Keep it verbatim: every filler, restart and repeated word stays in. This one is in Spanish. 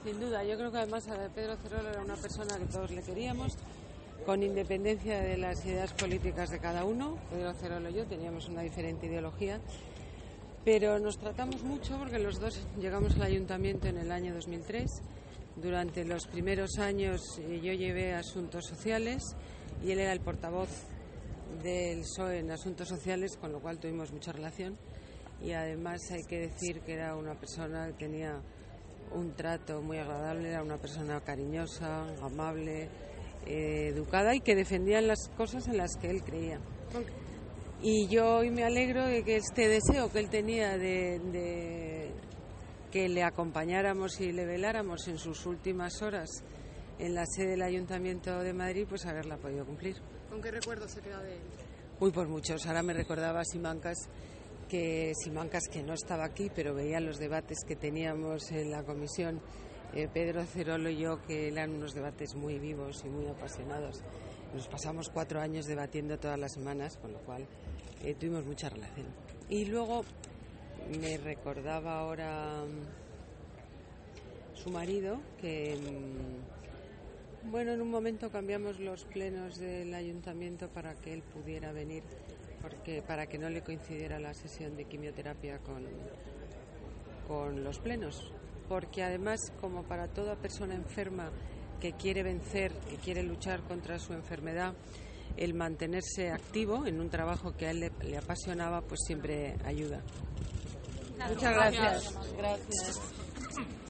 Sin duda, yo creo que además Pedro Cerolo era una persona que todos le queríamos, con independencia de las ideas políticas de cada uno. Pedro Cerolo y yo teníamos una diferente ideología, pero nos tratamos mucho porque los dos llegamos al ayuntamiento en el año dos mil tres. Durante los primeros años yo llevé asuntos sociales y él era el portavoz del P S O E en asuntos sociales, con lo cual tuvimos mucha relación. Y además hay que decir que era una persona que tenía un trato muy agradable, era una persona cariñosa, amable, eh, educada y que defendía las cosas en las que él creía. Y yo hoy me alegro de que este deseo que él tenía de, de que le acompañáramos y le veláramos en sus últimas horas en la sede del Ayuntamiento de Madrid, pues haberla podido cumplir. ¿Con qué recuerdos se queda de él? Uy, pues muchos. Ahora me recordaba Simancas, que Simancas que no estaba aquí, pero veía los debates que teníamos en la comisión, eh, Pedro Cerolo y yo, que eran unos debates muy vivos y muy apasionados. Nos pasamos cuatro años debatiendo todas las semanas, con lo cual eh, tuvimos mucha relación. Y luego me recordaba ahora su marido, que bueno, en un momento cambiamos los plenos del ayuntamiento para que él pudiera venir, porque para que no le coincidiera la sesión de quimioterapia con, con los plenos, porque además, como para toda persona enferma que quiere vencer, que quiere luchar contra su enfermedad, el mantenerse activo en un trabajo que a él le, le apasionaba, pues siempre ayuda. Claro, Muchas gracias. Gracias.